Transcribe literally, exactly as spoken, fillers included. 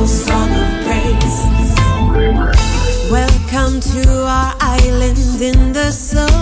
joyful song of praise. Welcome to our island in the sun.